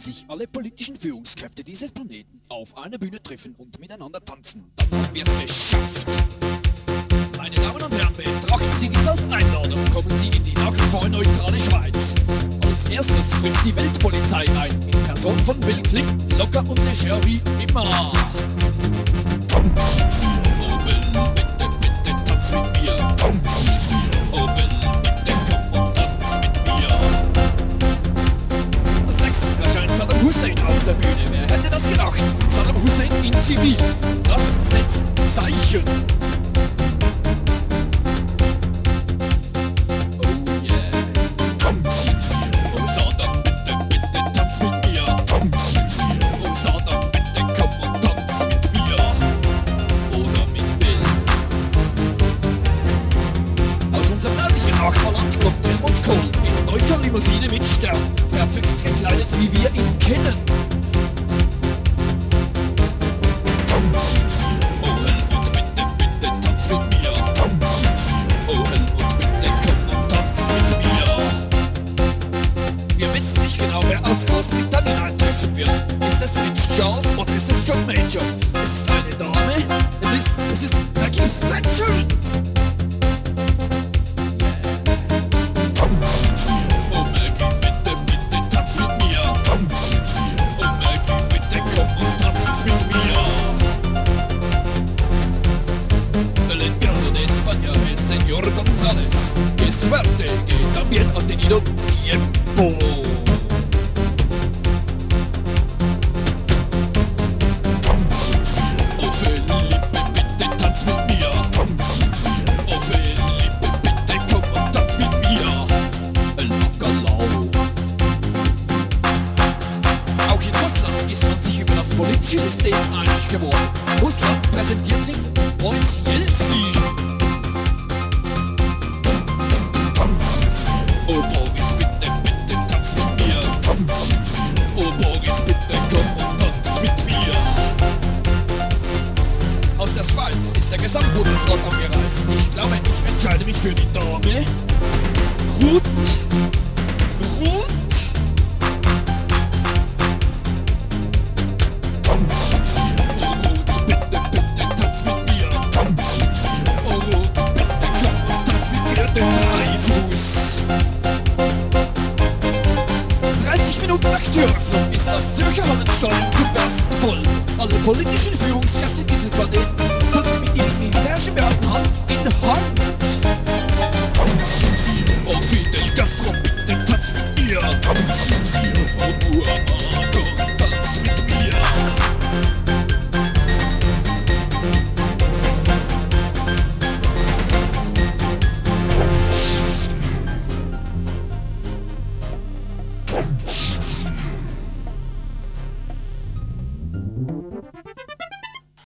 sich alle politischen Führungskräfte dieses Planeten auf einer Bühne treffen und miteinander tanzen, dann haben wir es geschafft. Meine Damen und Herren, betrachten Sie dies als Einladung. Kommen Sie in die nach wie vor neutrale Schweiz. Als erstes trifft die Weltpolizei ein, in Person von Bill Clinton, locker und leger wie immer. Tanz, oh Bill, bitte, bitte, tanz mit mir. Tanz, oh Bill, bitte, komm und tanz mit mir. Als nächstes erscheint Saddam Hussein auf der Bühne. Wer hätte das gedacht? Saddam Hussein in Zivil. Das setzt Zeichen. Nachbarland kommt Helmut Kohl in deutscher Limousine mit Stern, perfekt gekleidet wie wir ihn kennen. Tanz, oh Helmut, bitte, bitte, tanz mit mir. Tanz, oh Helmut, bitte, komm und tanz mit mir. Wir wissen nicht genau, wer aus Großbritannien eintreffen wird. Ist es Prinz Charles oder ist es John Major? Es ist eine Dame, es ist Maggie Thatcher. González, que suerte, que también ha tenido tiempo. Tanz, oh Felipe, bitte tanz mit mir. Tanz, oh Felipe, bitte komm und tanz mit mir. El Bacalao. Auch in Russland ist man sich über das politische System einig geworden. Russland präsentiert sich Boris Jelzin. Oh Boris, bitte, bitte, tanz mit mir. Tanz. Oh Boris, bitte, komm und tanz mit mir. Aus der Schweiz ist der Gesamtbundesrat angereist. Ich glaube, ich entscheide mich für die Dame. Ruth. Tanz. Oh Ruth, bitte, bitte, tanz mit mir. Tanz. Oh Ruth, bitte, komm und tanz mit mir. Den Dreifuß. 30 Minuten nach Türöffnung ist das Zürcher Hallenstadion zum Bersten voll. Alle politischen Führungskräfte dieses Planeten tanzen mit ihren militärischen Beamten Hand in Hand.